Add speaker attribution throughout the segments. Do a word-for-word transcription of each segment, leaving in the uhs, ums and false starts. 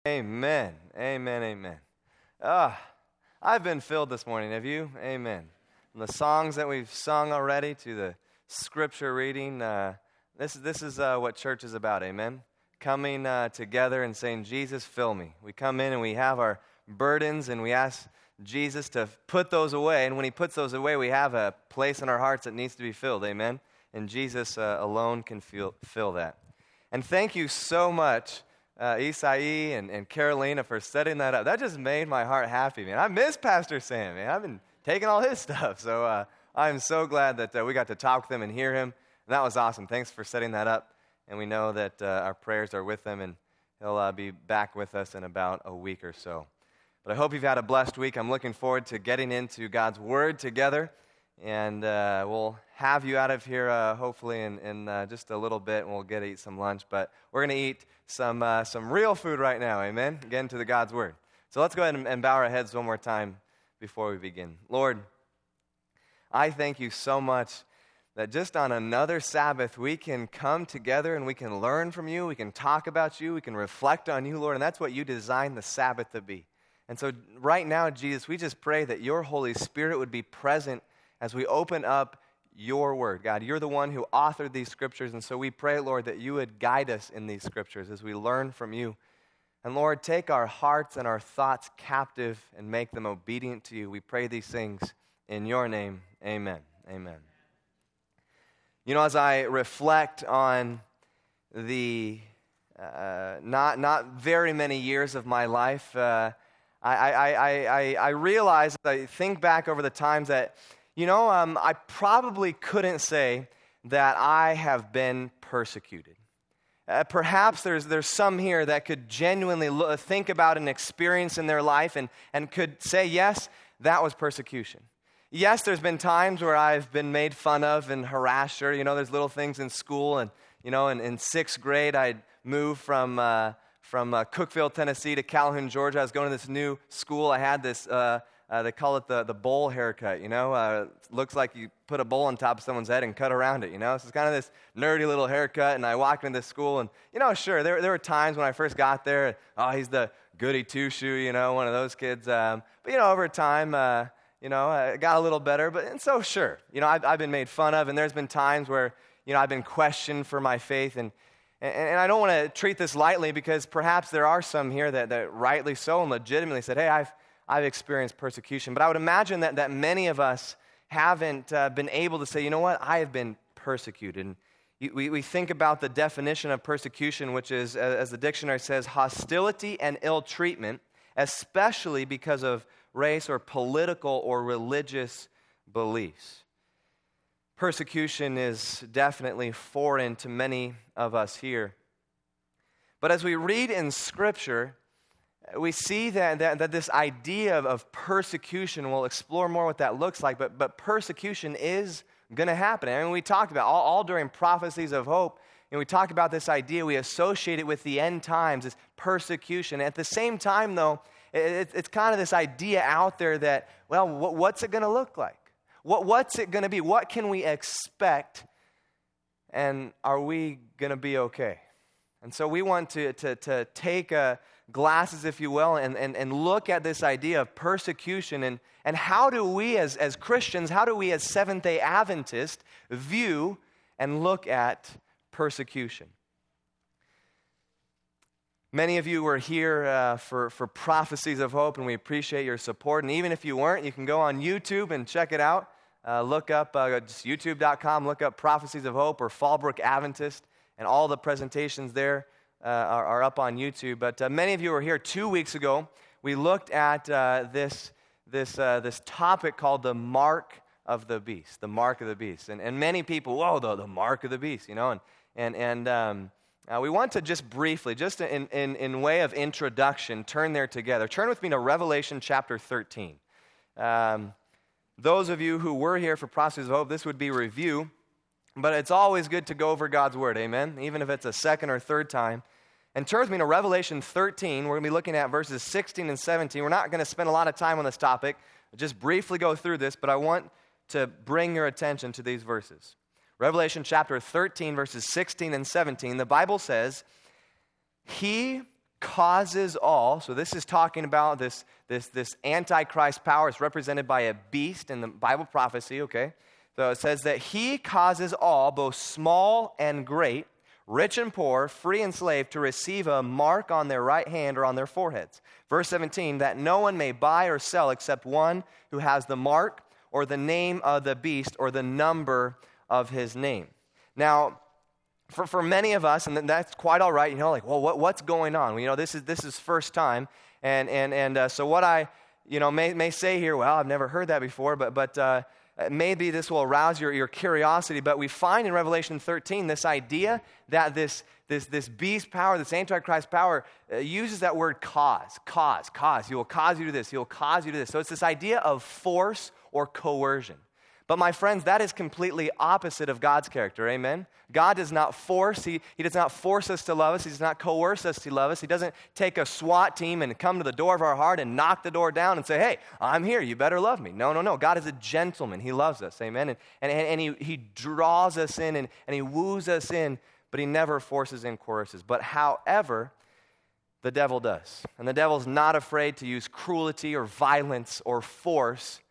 Speaker 1: Amen. Amen. Amen. Ah, I've been filled this morning. Have you? Amen. From the songs that we've sung already to the scripture reading, uh, this this is uh, what church is about. Amen. Coming uh, together and saying, "Jesus, fill me." We come in and we have our burdens and we ask Jesus to put those away. And when He puts those away, we have a place in our hearts that needs to be filled. Amen. And Jesus uh, alone can feel, fill that. And thank you so much. Uh, Isai and, and Carolina for setting that up. That just made my heart happy, man. I miss Pastor Sam, man. I've been taking all his stuff. So uh, I'm so glad that uh, we got to talk with him and hear him. And that was awesome. Thanks for setting that up. And we know that uh, our prayers are with him, and he'll uh, be back with us in about a week or so. But I hope you've had a blessed week. I'm looking forward to getting into God's Word together. And uh, we'll have you out of here uh, hopefully in, in uh, just a little bit, and we'll get to eat some lunch. But we're going to eat some uh, some real food right now, amen? Get into the God's Word. So let's go ahead and, and bow our heads one more time before we begin. Lord, I thank you so much that just on another Sabbath we can come together and we can learn from you, we can talk about you, we can reflect on you, Lord, and that's what you designed the Sabbath to be. And so right now, Jesus, we just pray that your Holy Spirit would be present as we open up your word. God, you're the one who authored these scriptures, and so we pray, Lord, that you would guide us in these scriptures as we learn from you. And Lord, take our hearts and our thoughts captive and make them obedient to you. We pray these things in your name. Amen. Amen. You know, as I reflect on the uh, not not very many years of my life, uh, I, I, I, I, I realize, I think back over the times that You know, um, I probably couldn't say that I have been persecuted. Uh, perhaps there's there's some here that could genuinely lo- think about an experience in their life and, and could say, yes, that was persecution. Yes, there's been times where I've been made fun of and harassed. Or, you know, there's little things in school. And, you know, in, in sixth grade, I'd moved from, uh, from uh, Cookeville, Tennessee to Calhoun, Georgia. I was going to this new school. I had this... Uh, Uh, they call it the, the bowl haircut, you know. Uh, looks like you put a bowl on top of someone's head and cut around it, you know. So it's kind of this nerdy little haircut, and I walked into this school, and, you know, sure, there, there were times when I first got there, oh, he's the goody two-shoe, you know, one of those kids. Um, but, you know, over time, uh, you know, it got a little better. But and so, sure, you know, I've, I've been made fun of, and there's been times where, you know, I've been questioned for my faith, and and, and I don't want to treat this lightly because perhaps there are some here that, that rightly so and legitimately said, hey, I've I've experienced persecution. But I would imagine that, that many of us haven't uh, been able to say, you know what, I have been persecuted. And we, we think about the definition of persecution, which is, as the dictionary says, hostility and ill treatment, especially because of race or political or religious beliefs. Persecution is definitely foreign to many of us here. But as we read in Scripture, we see that, that, that this idea of, of persecution, we'll explore more what that looks like, but, but persecution is going to happen. I mean, we talked about, all, all during prophecies of hope, and we talk about this idea, we associate it with the end times, this persecution. At the same time, though, it, it's kind of this idea out there that, well, what, what's it going to look like? What, what's it going to be? What can we expect? And are we going to be okay? And so we want to, to, to take a glasses, if you will, and, and, and look at this idea of persecution and, and how do we as, as Christians, how do we as Seventh-day Adventists view and look at persecution? Many of you were here uh, for, for Prophecies of Hope, and we appreciate your support. And even if you weren't, you can go on YouTube and check it out. Uh, look up, uh, just youtube dot com, look up Prophecies of Hope or Fallbrook Adventist, and all the presentations there Uh, are, are up on YouTube. But uh, many of you were here two weeks ago. We looked at uh, this this uh, this topic called the mark of the beast, the mark of the beast. And, and many people, whoa, the, the mark of the beast, you know. And and and um, uh, we want to just briefly, just in, in in way of introduction, turn there together. Turn with me to Revelation chapter thirteen. Um, those of you who were here for Prophecies of Hope, this would be review. But it's always good to go over God's Word, amen? Even if it's a second or third time. And turn with me to Revelation thirteen. We're going to be looking at verses sixteen and seventeen. We're not going to spend a lot of time on this topic. I'll just briefly go through this, but I want to bring your attention to these verses. Revelation chapter thirteen, verses sixteen and seventeen. The Bible says, He causes all. So this is talking about this, this, this Antichrist power. It's represented by a beast in the Bible prophecy, okay? So it says that he causes all, both small and great, rich and poor, free and slave, to receive a mark on their right hand or on their foreheads. Verse seventeen, that no one may buy or sell except one who has the mark or the name of the beast or the number of his name. Now, for, for many of us, and that's quite all right, you know, like, well, what, what's going on? Well, you know, this is this is first time, and and and uh, so what I, you know, may may say here, well, I've never heard that before, but but uh, maybe this will arouse your, your curiosity. But we find in Revelation thirteen this idea that this this this beast power, this Antichrist power, uh, uses that word cause, cause, cause. He will cause you to this. He will cause you to this. So it's this idea of force or coercion. But my friends, that is completely opposite of God's character, amen? God does not force, he, he does not force us to love us, he does not coerce us to love us, he doesn't take a SWAT team and come to the door of our heart and knock the door down and say, hey, I'm here, you better love me. No, no, no, God is a gentleman, he loves us, amen? And, and, and he, he draws us in and, and he woos us in, but he never forces and coerces. But however, the devil does. And the devil's not afraid to use cruelty or violence or force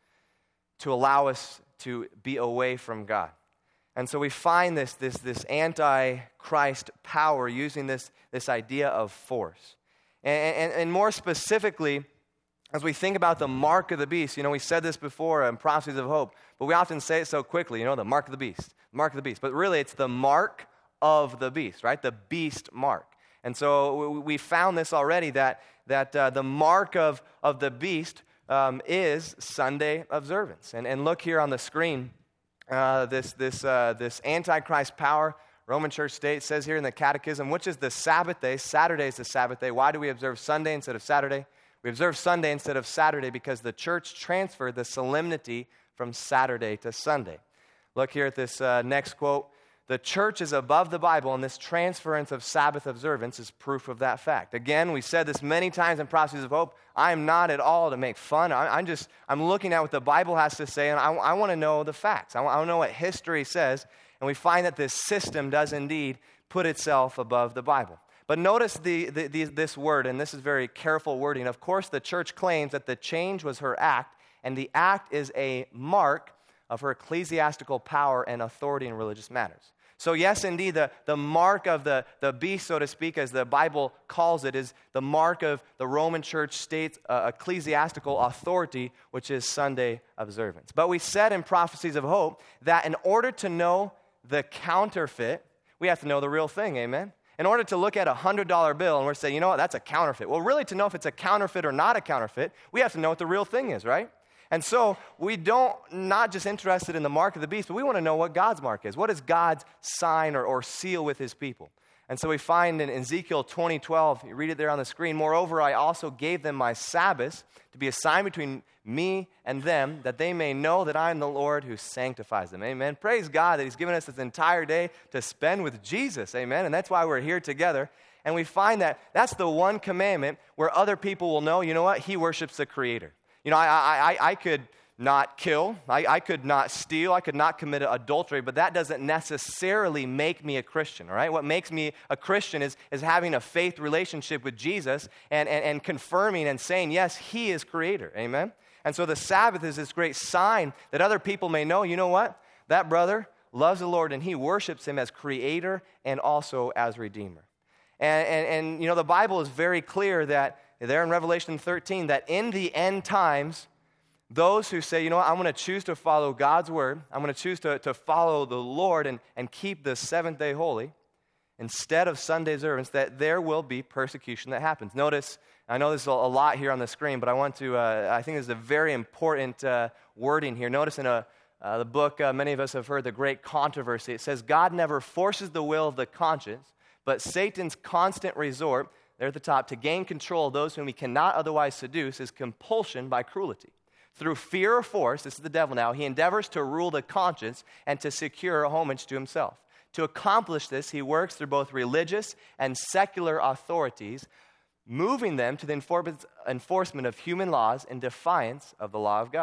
Speaker 1: to allow us to be away from God. And so we find this, this, this anti-Christ power using this, this idea of force. And, and, and more specifically, as we think about the mark of the beast, you know, we said this before in Prophecies of Hope, but we often say it so quickly, you know, the mark of the beast, mark of the beast. But really, it's the mark of the beast, right? The beast mark. And so we found this already, that, that uh, the mark of, of the beast Um, is Sunday observance. And, and look here on the screen, uh, this, this, uh, this Antichrist power, Roman Church State, says here in the Catechism, which is the Sabbath day. Saturday is the Sabbath day. Why do we observe Sunday instead of Saturday? We observe Sunday instead of Saturday because the church transferred the solemnity from Saturday to Sunday. Look here at this uh, next quote. The church is above the Bible, and this transference of Sabbath observance is proof of that fact. Again, we said this many times in Prophecies of Hope. I am not at all to make fun. I, I'm just, I'm looking at what the Bible has to say, and I, I want to know the facts. I, I want to know what history says, and we find that this system does indeed put itself above the Bible. But notice the, the, the, this word, and this is very careful wording. Of course, the church claims that the change was her act, and the act is a mark of her ecclesiastical power and authority in religious matters. So yes, indeed, the, the mark of the, the beast, so to speak, as the Bible calls it, is the mark of the Roman Church State's uh, ecclesiastical authority, which is Sunday observance. But we said in Prophecies of Hope that in order to know the counterfeit, we have to know the real thing, amen? In order to look at a one hundred dollar bill and we're saying, you know what, that's a counterfeit. Well, really, to know if it's a counterfeit or not a counterfeit, we have to know what the real thing is, right? And so we don't, not just interested in the mark of the beast, but we want to know what God's mark is. What is God's sign or, or seal with his people? And so we find in Ezekiel twenty twelve, you read it there on the screen, moreover, I also gave them my Sabbaths to be a sign between me and them, that they may know that I am the Lord who sanctifies them. Amen. Praise God that he's given us this entire day to spend with Jesus. Amen. And that's why we're here together. And we find that that's the one commandment where other people will know, you know what, he worships the Creator. You know, I, I, I could not kill, I, I could not steal, I could not commit adultery, but that doesn't necessarily make me a Christian, all right? What makes me a Christian is, is having a faith relationship with Jesus and, and, and confirming and saying, yes, he is Creator, amen? And so the Sabbath is this great sign that other people may know, you know what? That brother loves the Lord and he worships him as Creator and also as Redeemer. And, and, and you know, the Bible is very clear that there in Revelation thirteen, that in the end times, those who say, you know what, I'm going to choose to follow God's word, I'm going to choose to, to follow the Lord and, and keep the seventh day holy, instead of Sunday observance, that there will be persecution that happens. Notice, I know there's a lot here on the screen, but I want to, uh, I think this is a very important uh, wording here. Notice in a, uh, the book, uh, many of us have heard, The Great Controversy, it says, God never forces the will of the conscience, but Satan's constant resort, there at the top, to gain control of those whom he cannot otherwise seduce is compulsion by cruelty. Through fear or force, this is the devil now, he endeavors to rule the conscience and to secure homage to himself. To accomplish this, he works through both religious and secular authorities, moving them to the enforcement of human laws in defiance of the law of God.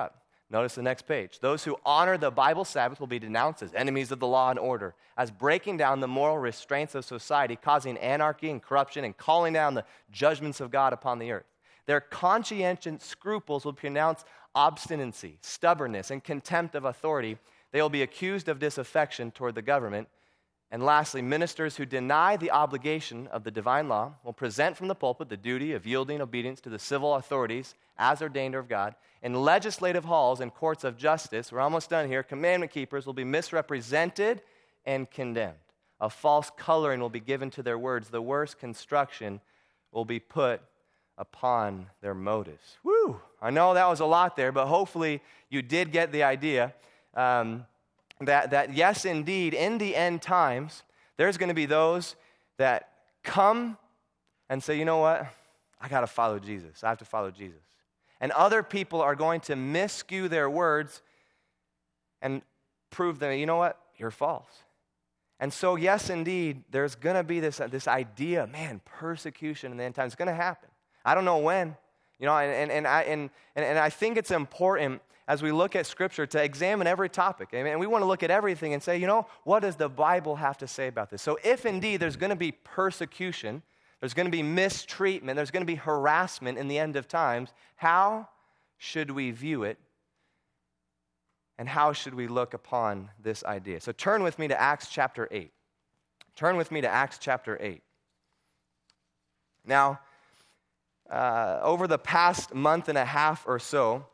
Speaker 1: Notice the next page. Those who honor the Bible Sabbath will be denounced as enemies of the law and order, as breaking down the moral restraints of society, causing anarchy and corruption, and calling down the judgments of God upon the earth. Their conscientious scruples will pronounce obstinacy, stubbornness, and contempt of authority. They will be accused of disaffection toward the government. And lastly, ministers who deny the obligation of the divine law will present from the pulpit the duty of yielding obedience to the civil authorities as ordained of God. In legislative halls and courts of justice, we're almost done here, commandment keepers will be misrepresented and condemned. A false coloring will be given to their words. The worst construction will be put upon their motives. Woo! I know that was a lot there, but hopefully you did get the idea um, that, that yes, indeed, in the end times, there's going to be those that come and say, you know what? I got to follow Jesus. I have to follow Jesus. And other people are going to misskew their words and prove that, you know what? You're false. And so, yes, indeed, there's going to be this, this idea, man, persecution in the end times. It's going to happen. I don't know when. You know, and, and, and, I, and, and, and I think it's important as we look at Scripture to examine every topic. And we want to look at everything and say, you know, what does the Bible have to say about this? So if indeed there's going to be persecution, there's going to be mistreatment, there's going to be harassment in the end of times, how should we view it? And how should we look upon this idea? So turn with me to Acts chapter eight. Turn with me to Acts chapter eight. Now, uh, over the past month and a half or so,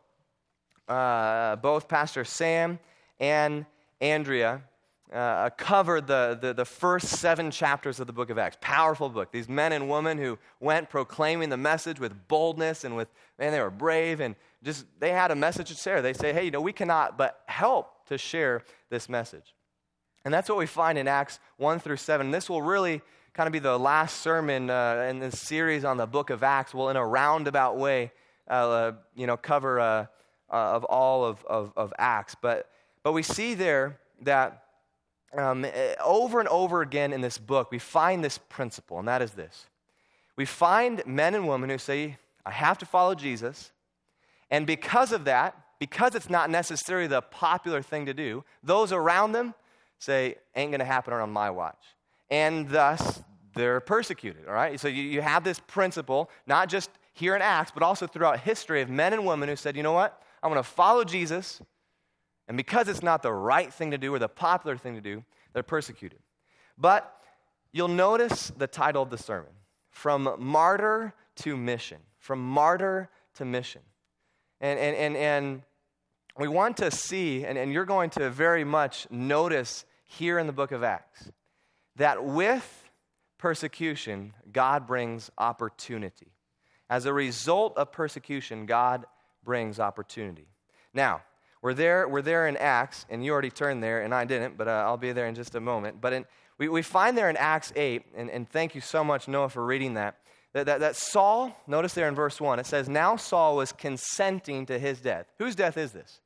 Speaker 1: uh, both Pastor Sam and Andrea Uh, covered the, the, the first seven chapters of the book of Acts. Powerful book. These men and women who went proclaiming the message with boldness and with, man, they were brave and just, they had a message to share. They say, hey, you know, we cannot but help to share this message. And that's what we find in Acts one through seven. This will really kind of be the last sermon uh, in this series on the book of Acts. We'll, in a roundabout way, uh, you know, cover uh, uh, of all of, of, of Acts. But, but we see there that Um, over and over again in this book, we find this principle, and that is this. We find men and women who say, I have to follow Jesus, and because of that, because it's not necessarily the popular thing to do, those around them say, ain't going to happen on my watch. And thus, they're persecuted, all right? So you, you have this principle, not just here in Acts, but also throughout history of men and women who said, you know what? I'm going to follow Jesus, and because it's not the right thing to do or the popular thing to do, they're persecuted. But you'll notice the title of the sermon, From Martyr to Mission. From Martyr to Mission. And and and, and we want to see, and, and you're going to very much notice here in the book of Acts, that with persecution, God brings opportunity. As a result of persecution, God brings opportunity. Now, We're there, we're there in Acts, and you already turned there, and I didn't, but uh, I'll be there in just a moment. But in, we, we find there in Acts eight, and, and thank you so much, Noah, for reading that, that, that, that Saul, notice there in verse one, it says, now Saul was consenting to his death. Whose death is this?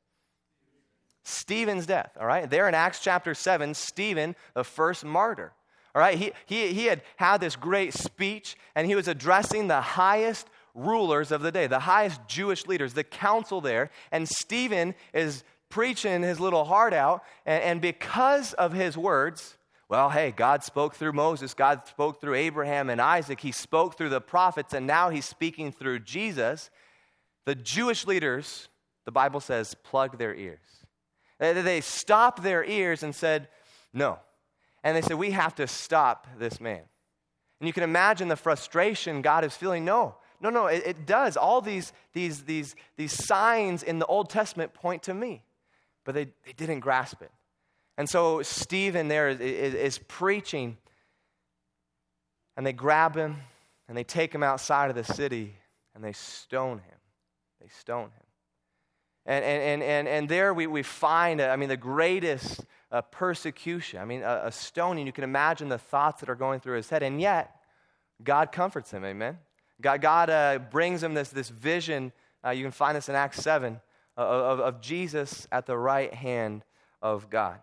Speaker 1: Stephen's death, all right? There in Acts chapter seven, Stephen, the first martyr, all right? He, he, he had had this great speech, and he was addressing the highest rulers of the day, the highest Jewish leaders, the council there, and Stephen is preaching his little heart out, and, and because of his words, well, hey, God spoke through Moses, God spoke through Abraham and Isaac, he spoke through the prophets, and now he's speaking through Jesus. The Jewish leaders, the Bible says, plugged their ears. They, they stopped their ears and said, no. And they said, we have to stop this man. And you can imagine the frustration God is feeling. No. No, no, it, it does. All these, these, these, these signs in the Old Testament point to me. But they, they didn't grasp it. And so Stephen there is, is, is preaching. And they grab him. And they take him outside of the city. And they stone him. They stone him. And, and, and, and, and there we, we find, I mean, the greatest uh, persecution. I mean, a, a stoning. You can imagine the thoughts that are going through his head. And yet, God comforts him. Amen. God, God uh, brings him this, this vision, uh, you can find this in Acts seven, uh, of, of Jesus at the right hand of God.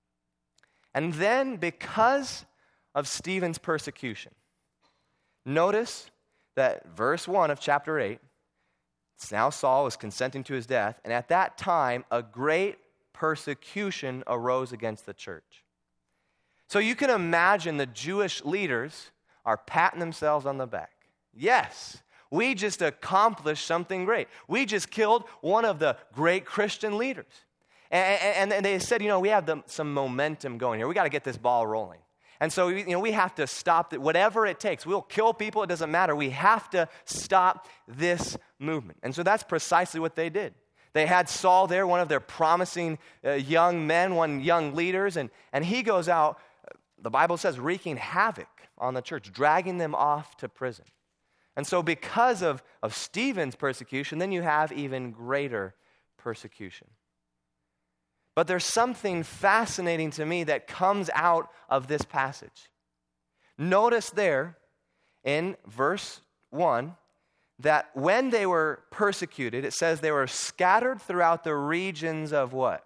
Speaker 1: And then, because of Stephen's persecution, notice that verse one of chapter eight Now Saul was consenting to his death, and at that time, a great persecution arose against the church. So you can imagine the Jewish leaders are patting themselves on the back. Yes, we just accomplished something great. We just killed one of the great Christian leaders. And, and, and they said, you know, we have the, some momentum going here. We got to get this ball rolling. And so, you know, we have to stop it, whatever it takes. We'll kill people, it doesn't matter. We have to stop this movement. And so that's precisely what they did. They had Saul there, one of their promising uh, young men, one young leaders, and, and he goes out, the Bible says, wreaking havoc on the church, dragging them off to prison. And so because of, of Stephen's persecution, then you have even greater persecution. But there's something fascinating to me that comes out of this passage. Notice there in verse one that when they were persecuted, it says they were scattered throughout the regions of what?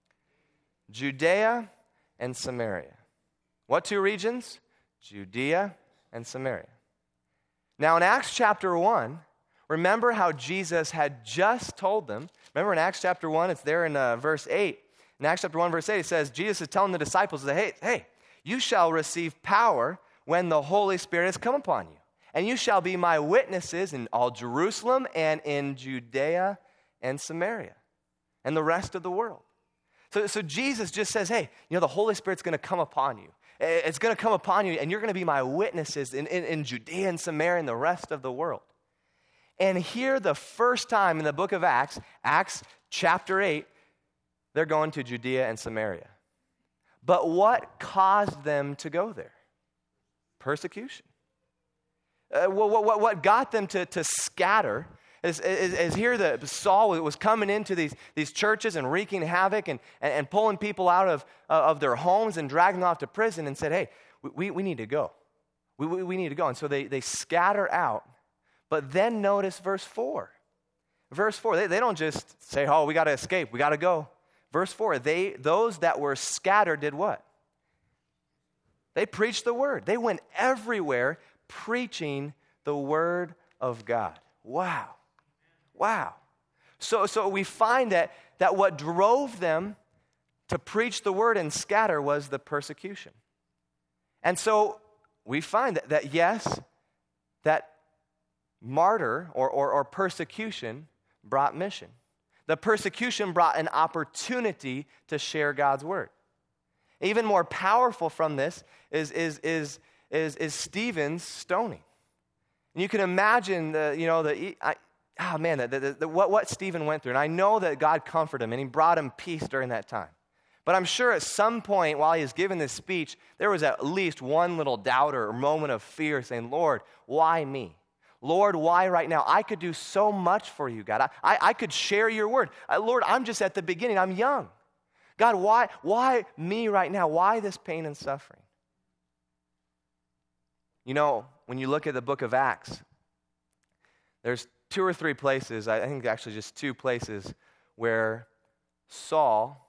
Speaker 1: Judea and Samaria. What two regions? Judea and Samaria. Now in Acts chapter one, remember how Jesus had just told them. Remember in Acts chapter one, it's there in uh, verse eight. In Acts chapter one, verse eight, it says, Jesus is telling the disciples, that, hey, hey, you shall receive power when the Holy Spirit has come upon you. And you shall be my witnesses in all Jerusalem and in Judea and Samaria and the rest of the world. So, so Jesus just says, hey, you know, the Holy Spirit's going to come upon you. It's going to come upon you, and you're going to be my witnesses in, in, in Judea and Samaria and the rest of the world. And here, the first time in the book of Acts, Acts chapter eight, they're going to Judea and Samaria. But what caused them to go there? Persecution. Uh, what, what, what got them to, to scatter is, is, is here that Saul was coming into these, these churches and wreaking havoc and, and, and pulling people out of, uh, of their homes and dragging them off to prison and said, hey, we, we need to go. We, we, we need to go. And so they, they scatter out. But then notice verse four. Verse four, they, they don't just say, oh, we got to escape. We got to go. Verse four, they those that were scattered did what? They preached the word. They went everywhere preaching the word of God. Wow. Wow. So, so we find that, that what drove them to preach the word and scatter was the persecution. And so we find that, that yes, that martyr or, or, or persecution brought mission. The persecution brought an opportunity to share God's word. Even more powerful from this is, is, is, is, is Stephen's stoning. And you can imagine the, you know, the, I, oh man, the, the, the, what, what Stephen went through. And I know that God comforted him and he brought him peace during that time. But I'm sure at some point while he was giving this speech, there was at least one little doubter or moment of fear saying, Lord, why me? Lord, why right now? I could do so much for you, God. I, I, I could share your word. I, Lord, I'm just at the beginning. I'm young. God, why, why me right now? Why this pain and suffering? You know, when you look at the book of Acts, there's two or three places, I think actually just two places, where Saul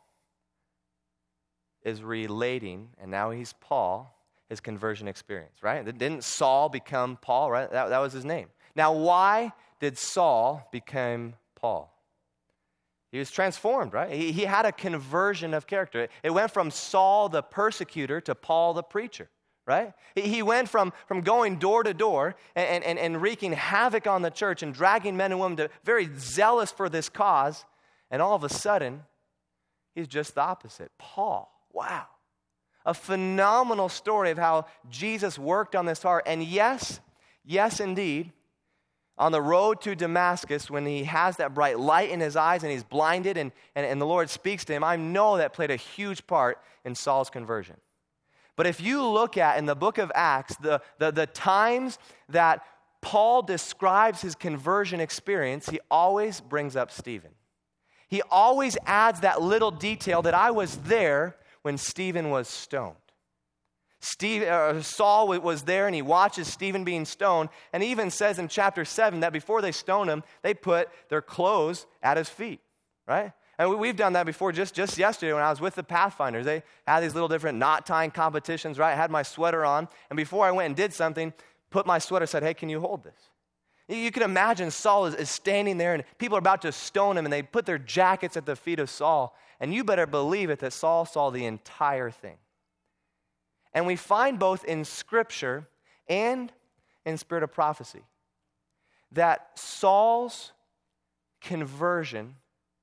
Speaker 1: is relating, and now he's Paul, his conversion experience, right? Didn't Saul become Paul, right? That, that was his name. Now, why did Saul become Paul? He was transformed, right? He, he had a conversion of character. It went from Saul the persecutor to Paul the preacher, right? He, he went from, from going door to door and, and, and wreaking havoc on the church and dragging men and women to very zealous for this cause, and all of a sudden, he's just the opposite. Paul, wow. A phenomenal story of how Jesus worked on this heart. And yes, yes indeed, on the road to Damascus, when he has that bright light in his eyes and he's blinded and, and, and the Lord speaks to him, I know that played a huge part in Saul's conversion. But if you look at, in the book of Acts, the, the, the times that Paul describes his conversion experience, he always brings up Stephen. He always adds that little detail that I was there when Stephen was stoned. Steve, uh, Saul was there and he watches Stephen being stoned, and he even says in chapter seven that before they stone him, they put their clothes at his feet, right? And we've done that before. Just, just yesterday when I was with the Pathfinders, they had these little different knot tying competitions, right? I had my sweater on, and before I went and did something, put my sweater, said, hey, can you hold this? You can imagine Saul is, is standing there and people are about to stone him and they put their jackets at the feet of Saul. And you better believe it that Saul saw the entire thing. And we find both in Scripture and in spirit of prophecy that Saul's conversion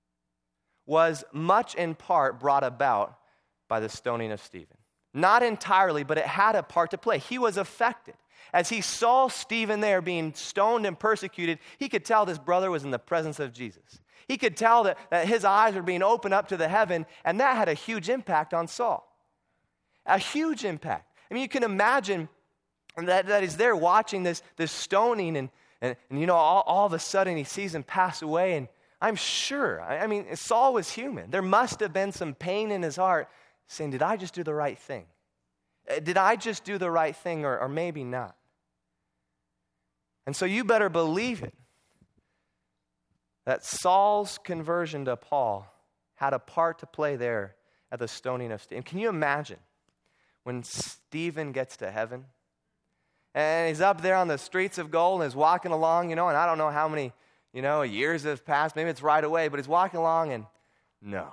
Speaker 1: was much in part brought about by the stoning of Stephen. Not entirely, but it had a part to play. He was affected. As he saw Stephen there being stoned and persecuted, he could tell this brother was in the presence of Jesus. He could tell that, that his eyes were being opened up to the heaven, and that had a huge impact on Saul. A huge impact. I mean, you can imagine that, that he's there watching this, this stoning, and, and, and you know, all, all of a sudden he sees him pass away, and I'm sure, I, I mean, Saul was human. There must have been some pain in his heart saying, did I just do the right thing? Did I just do the right thing, or, or maybe not? And so you better believe it, that Saul's conversion to Paul had a part to play there at the stoning of Stephen. Can you imagine when Stephen gets to heaven and he's up there on the streets of gold and he's walking along, you know, and I don't know how many, you know, years have passed. Maybe it's right away, but he's walking along and no.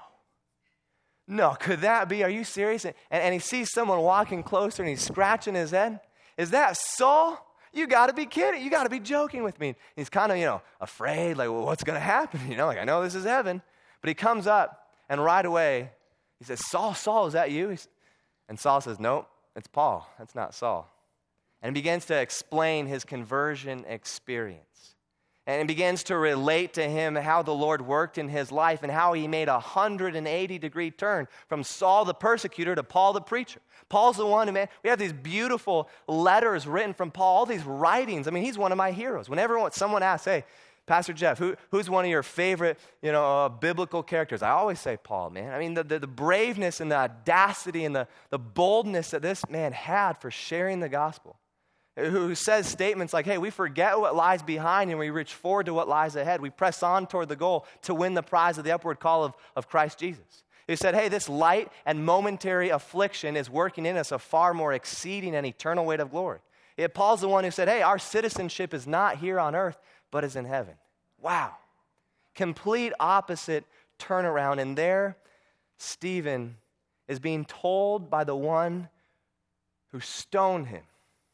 Speaker 1: No, could that be? Are you serious? And, and he sees someone walking closer and he's scratching his head. Is that Saul? You got to be kidding. You got to be joking with me. And he's kind of, you know, afraid, like, well, what's going to happen? You know, like, I know this is heaven. But he comes up, and right away, he says, Saul, Saul, is that you? He's, and Saul says, nope, it's Paul. That's not Saul. And he begins to explain his conversion experience. And he begins to relate to him how the Lord worked in his life and how he made a one hundred eighty degree turn from Saul the persecutor to Paul the preacher. Paul's the one who, man, we have these beautiful letters written from Paul, all these writings. I mean, he's one of my heroes. Whenever someone asks, hey, Pastor Jeff, who, who's one of your favorite, you know, uh, biblical characters? I always say Paul, man. I mean, the, the, the braveness and the audacity and the, the boldness that this man had for sharing the gospel. Who says statements like, hey, we forget what lies behind and we reach forward to what lies ahead. We press on toward the goal to win the prize of the upward call of, of Christ Jesus. He said, hey, this light and momentary affliction is working in us a far more exceeding and eternal weight of glory. Yeah, Paul's the one who said, hey, our citizenship is not here on earth, but is in heaven. Wow. Complete opposite turnaround. And there, Stephen is being told by the one who stoned him,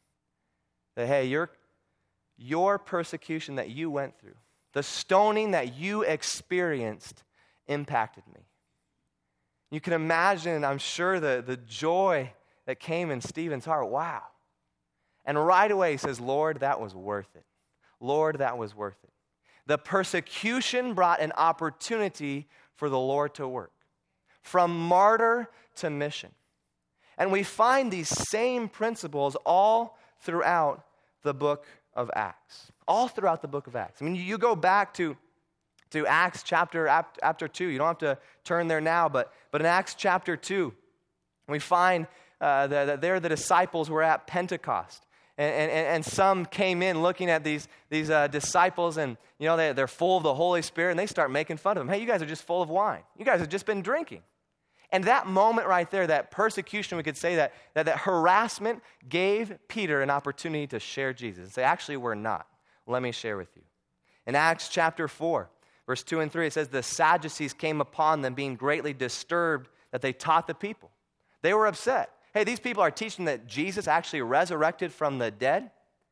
Speaker 1: that, hey, your, your persecution that you went through, the stoning that you experienced impacted me. You can imagine, I'm sure, the, the joy that came in Stephen's heart. Wow. And right away he says, Lord, that was worth it. Lord, that was worth it. The persecution brought an opportunity for the Lord to work. From martyr to mission. And we find these same principles all throughout the book of Acts. All throughout the book of Acts. I mean, you go back to, to Acts chapter, chapter two. You don't have to turn there now, but, but in Acts chapter two, we find uh, that, that there the disciples were at Pentecost. And, and, and some came in looking at these, these uh, disciples, and you know they, they're full of the Holy Spirit, and they start making fun of them. Hey, you guys are just full of wine. You guys have just been drinking. And that moment right there, that persecution, we could say that, that that harassment gave Peter an opportunity to share Jesus. And say, actually, we're not. Let me share with you. In Acts chapter four, verse two and three, it says, the Sadducees came upon them being greatly disturbed that they taught the people. They were upset. Hey, these people are teaching that Jesus actually resurrected from the dead.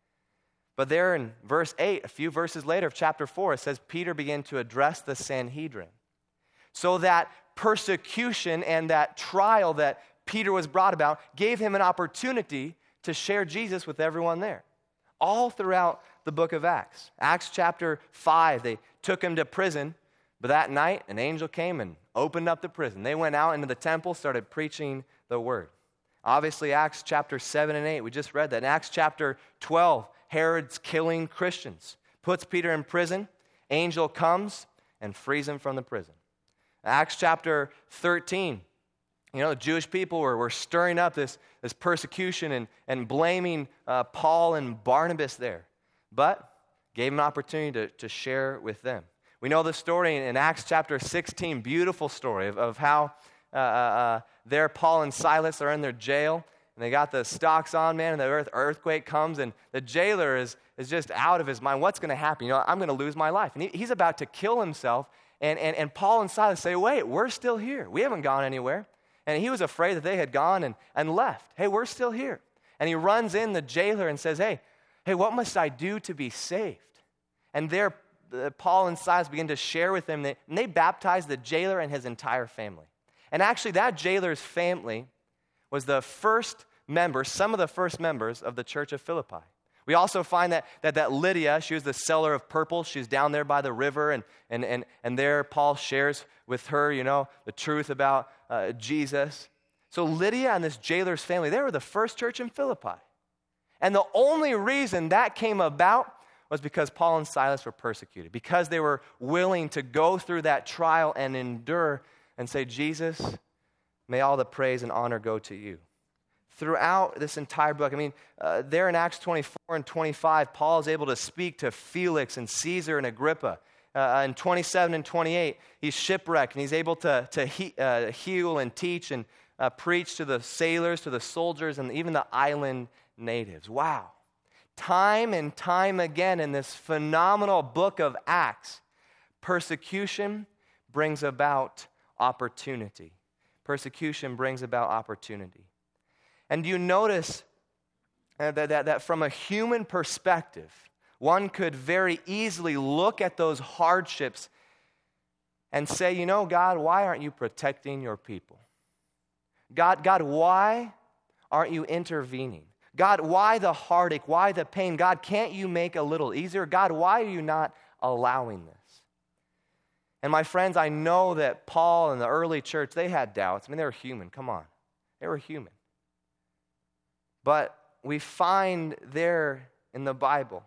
Speaker 1: But there in verse eight, a few verses later of chapter four, it says, Peter began to address the Sanhedrin. So that persecution and that trial that Peter was brought about gave him an opportunity to share Jesus with everyone there. All throughout the book of Acts. Acts chapter five, they took him to prison, but that night an angel came and opened up the prison. They went out into the temple, started preaching the word. Obviously, Acts chapter seven and eight, we just read that. In Acts chapter twelve, Herod's killing Christians. Puts Peter in prison. Angel comes and frees him from the prison. Acts chapter thirteen, you know, the Jewish people were, were stirring up this, this persecution and, and blaming uh, Paul and Barnabas there, but gave them an opportunity to, to share with them. We know the story in, in Acts chapter sixteen, beautiful story of, of how uh, uh, there Paul and Silas are in their jail, and they got the stocks on, man, and the earth, earthquake comes, and the jailer is, is just out of his mind. What's going to happen? You know, I'm going to lose my life. And he, he's about to kill himself. And, and, and Paul and Silas say, wait, we're still here. We haven't gone anywhere. And he was afraid that they had gone and, and left. Hey, we're still here. And he runs in the jailer and says, hey, hey, what must I do to be saved? And there, uh, Paul and Silas begin to share with him, that, and they baptize the jailer and his entire family. And actually, that jailer's family was the first member, some of the first members of the church of Philippi. We also find that, that that Lydia, she was the seller of purple. She's down there by the river, and and and and there Paul shares with her, you know, the truth about uh, Jesus. So Lydia and this jailer's family, they were the first church in Philippi. And the only reason that came about was because Paul and Silas were persecuted, because they were willing to go through that trial and endure and say, Jesus, may all the praise and honor go to you. Throughout this entire book, I mean, uh, there in Acts twenty-four and twenty-five, Paul is able to speak to Felix and Caesar and Agrippa. Uh, in twenty-seven and twenty-eight, he's shipwrecked, and he's able to, to he, uh, heal and teach and uh, preach to the sailors, to the soldiers, and even the island natives. Wow. Time and time again in this phenomenal book of Acts, persecution brings about opportunity. Persecution brings about opportunity. And you notice uh, that, that, that from a human perspective, one could very easily look at those hardships and say, you know, God, why aren't you protecting your people? God, God, why aren't you intervening? God, why the heartache? Why the pain? God, can't you make a little easier? God, why are you not allowing this? And my friends, I know that Paul and the early church, they had doubts. I mean, they were human. Come on. They were human. But we find there in the Bible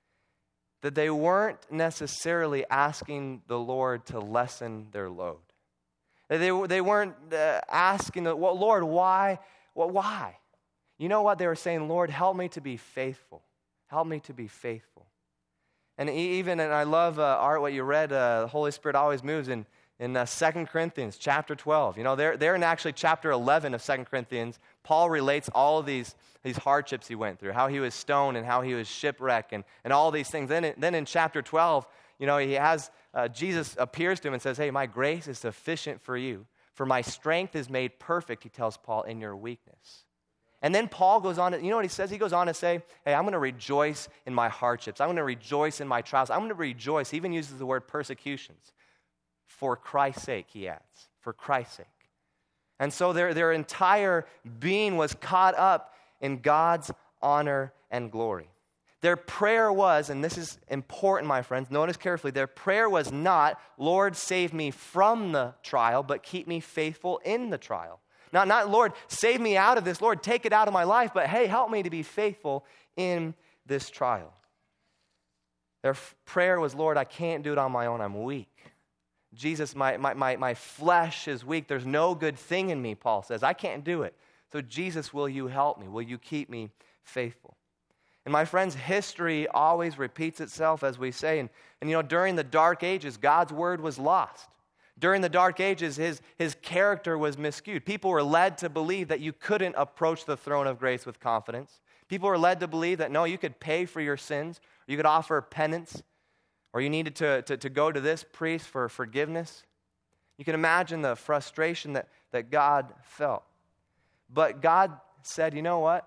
Speaker 1: that they weren't necessarily asking the Lord to lessen their load. They, they weren't uh, asking, the, well, Lord, why? Well, why? You know what? They were saying, Lord, help me to be faithful. Help me to be faithful. And even, and I love, uh, Art, what you read, uh, the Holy Spirit always moves in, in uh, Second Corinthians chapter twelve. You know, they're, they're in actually chapter eleven of Second Corinthians. Paul relates all of these, these hardships he went through, how he was stoned and how he was shipwrecked and, and all these things. Then, then in chapter twelve, you know, he has, uh, Jesus appears to him and says, hey, my grace is sufficient for you, for my strength is made perfect, he tells Paul, in your weakness. And then Paul goes on to, you know what he says? He goes on to say, hey, I'm going to rejoice in my hardships. I'm going to rejoice in my trials. I'm going to rejoice. He even uses the word persecutions. For Christ's sake, he adds. For Christ's sake. And so their, their entire being was caught up in God's honor and glory. Their prayer was, and this is important, my friends, notice carefully, their prayer was not, Lord, save me from the trial, but keep me faithful in the trial. Not, not, Lord, save me out of this. Lord, take it out of my life. But, hey, help me to be faithful in this trial. Their f- prayer was, Lord, I can't do it on my own. I'm weak. Jesus, my, my, my, my flesh is weak. There's no good thing in me, Paul says. I can't do it. So, Jesus, will you help me? Will you keep me faithful? And, my friends, history always repeats itself, as we say. And, and you know, during the dark ages, God's word was lost. During the dark ages, his, his character was miscued. People were led to believe that you couldn't approach the throne of grace with confidence. People were led to believe that, no, you could pay for your sins, or you could offer penance, or you needed to, to, to go to this priest for forgiveness. You can imagine the frustration that, that God felt. But God said, you know what?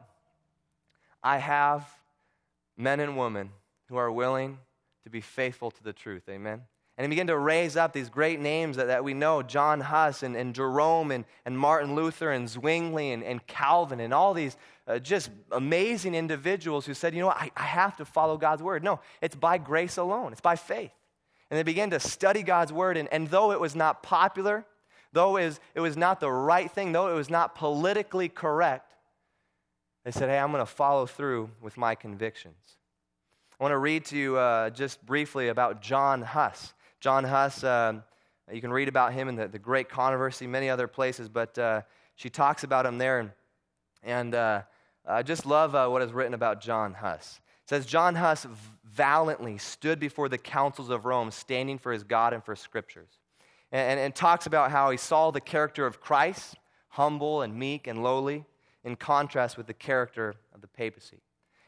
Speaker 1: I have men and women who are willing to be faithful to the truth. Amen? And he began to raise up these great names that, that we know, John Huss and, and Jerome and, and Martin Luther and Zwingli and, and Calvin and all these uh, just amazing individuals who said, you know what, I, I have to follow God's word. No, it's by grace alone. It's by faith. And they began to study God's word, and, and though it was not popular, though it was, it was not the right thing, though it was not politically correct, they said, hey, I'm going to follow through with my convictions. I want to read to you uh, just briefly about John Huss. John Huss, uh, you can read about him in the, the Great Controversy, many other places, but uh, she talks about him there. And, and uh, I just love uh, what is written about John Huss. It says, John Huss valiantly stood before the councils of Rome, standing for his God and for scriptures. And, and, and talks about how he saw the character of Christ, humble and meek and lowly, in contrast with the character of the papacy.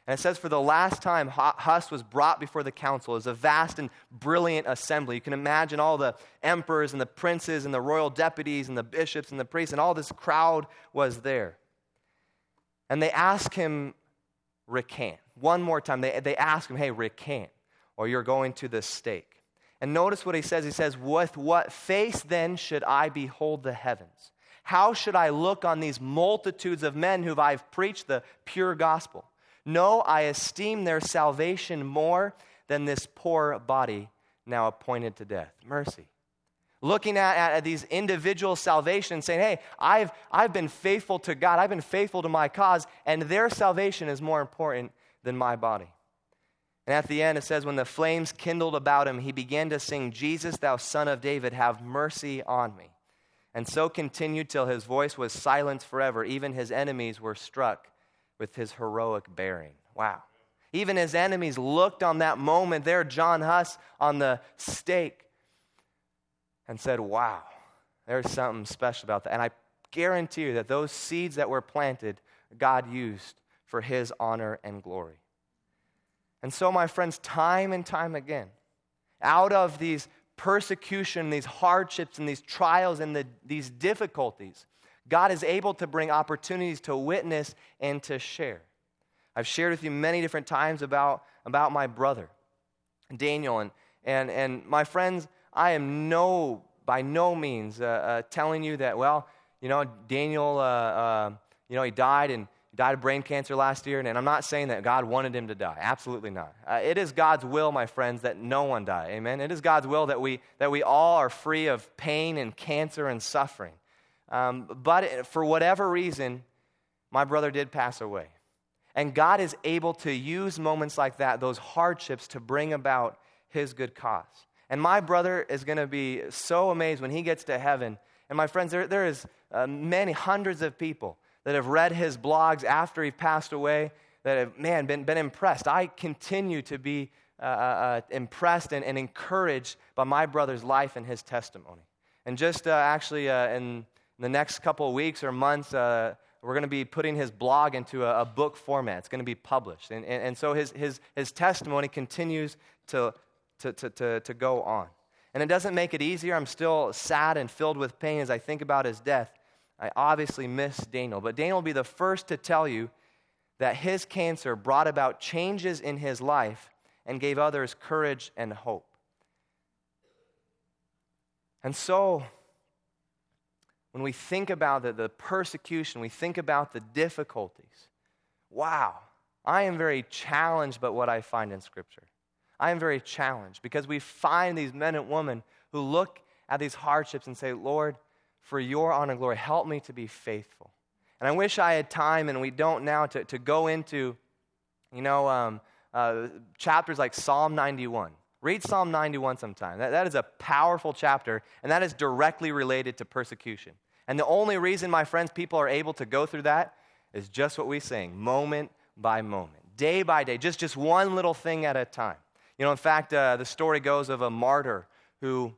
Speaker 1: And it says for the last time, Huss was brought before the council. It was a vast and brilliant assembly. You can imagine all the emperors and the princes and the royal deputies and the bishops and the priests, and all this crowd was there. And they ask him, recant. One more time, they, they ask him, hey, recant, or you're going to the stake. And notice what he says. He says, with what face then should I behold the heavens? How should I look on these multitudes of men whom I've preached the pure gospel? No, I esteem their salvation more than this poor body now appointed to death. Mercy. Looking at, at these individual salvations, saying, hey, I've, I've been faithful to God. I've been faithful to my cause, and their salvation is more important than my body. And at the end, it says, when the flames kindled about him, he began to sing, Jesus, thou son of David, have mercy on me. And so continued till his voice was silenced forever. Even his enemies were struck with his heroic bearing. Wow. Even his enemies looked on that moment there, John Huss on the stake, and said, wow, there's something special about that. And I guarantee you that those seeds that were planted, God used for his honor and glory. And so, my friends, time and time again, out of these persecution, these hardships, and these trials, and the, these difficulties, God is able to bring opportunities to witness and to share. I've shared with you many different times about, about my brother, Daniel. And, and, and my friends, I am no, by no means uh, uh, telling you that, well, you know, Daniel, uh, uh, you know, he died and he died of brain cancer last year. And, and I'm not saying that God wanted him to die. Absolutely not. Uh, it is God's will, my friends, that no one die. Amen? It is God's will that we, that we all are free of pain and cancer and suffering. Um, but for whatever reason, my brother did pass away. And God is able to use moments like that, those hardships, to bring about his good cause. And my brother is going to be so amazed when he gets to heaven. And my friends, there, there is uh, many hundreds of people that have read his blogs after he passed away that have, man, been, been impressed. I continue to be uh, uh, impressed and, and encouraged by my brother's life and his testimony. And just uh, actually uh, in the next couple of weeks or months, uh, we're going to be putting his blog into a, a book format. It's going to be published. And, and, and so his, his, his testimony continues to, to, to, to, to go on. And it doesn't make it easier. I'm still sad and filled with pain as I think about his death. I obviously miss Daniel. But Daniel will be the first to tell you that his cancer brought about changes in his life and gave others courage and hope. And so, when we think about the, the persecution, we think about the difficulties, wow, I am very challenged by what I find in Scripture. I am very challenged because we find these men and women who look at these hardships and say, Lord, for your honor and glory, help me to be faithful. And I wish I had time, and we don't now, to, to go into, you know, um, uh, chapters like Psalm ninety-one. Read Psalm ninety-one sometime. That, that is a powerful chapter, and that is directly related to persecution. And the only reason, my friends, people are able to go through that is just what we sing, moment by moment, day by day, just, just one little thing at a time. You know, in fact, uh, the story goes of a martyr who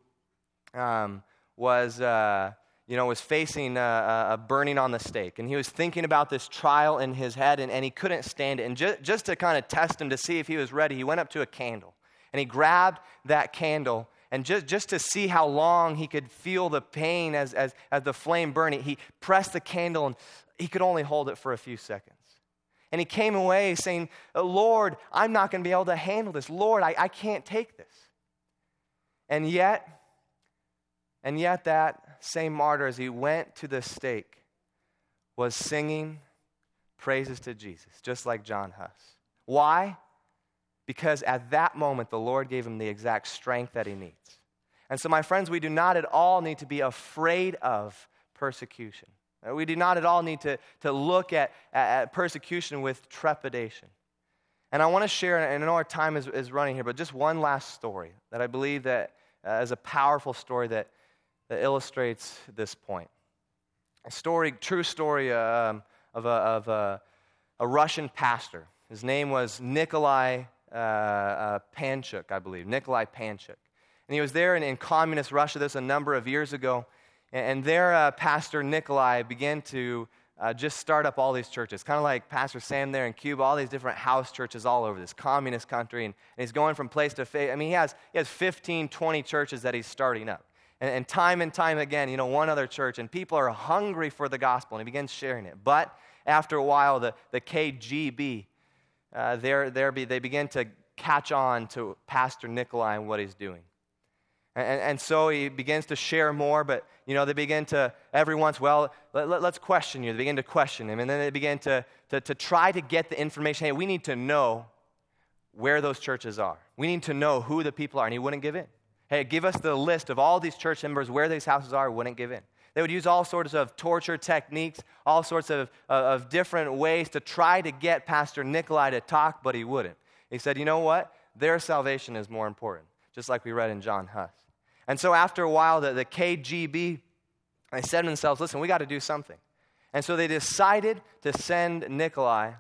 Speaker 1: um, was, uh, you know, was facing a, a burning on the stake. And he was thinking about this trial in his head, and, and he couldn't stand it. And ju- just to kind of test him to see if he was ready, he went up to a candle. And he grabbed that candle, and just, just to see how long he could feel the pain as, as, as the flame burned, he pressed the candle, and he could only hold it for a few seconds. And he came away saying, Lord, I'm not going to be able to handle this. Lord, I, I can't take this. And yet, and yet that same martyr, as he went to the stake, was singing praises to Jesus, just like John Huss. Why? Because at that moment, the Lord gave him the exact strength that he needs. And so, my friends, we do not at all need to be afraid of persecution. We do not at all need to, to look at, at persecution with trepidation. And I want to share, and I know our time is, is running here, but just one last story that I believe that uh, is a powerful story that, that illustrates this point. A story, true story um, of, a, of a, a Russian pastor. His name was Nikolai uh, uh, Panchuk, I believe, Nikolai Panchuk. And he was there in, in communist Russia. This a number of years ago. And, and there, uh, Pastor Nikolai began to uh, just start up all these churches, kind of like Pastor Sam there in Cuba, all these different house churches all over this communist country, and, and he's going from place to place. I mean, he has, he has fifteen, twenty churches that he's starting up. And, and time and time again, you know, one other church, and people are hungry for the gospel, and he begins sharing it. But after a while, the, the K G B, uh, they're, they're be, they begin to catch on to Pastor Nikolai and what he's doing. And, and so he begins to share more, but, you know, they begin to, every once, well, let, let, let's question you. They begin to question him, and then they begin to, to, to try to get the information. Hey, we need to know where those churches are. We need to know who the people are, and he wouldn't give in. Hey, give us the list of all these church members, where these houses are, wouldn't give in. They would use all sorts of torture techniques, all sorts of, of, of different ways to try to get Pastor Nikolai to talk, but he wouldn't. He said, you know what? Their salvation is more important, just like we read in John Huss. And so after a while, the, the K G B, they said to themselves, listen, we got to do something. And so they decided to send Nikolai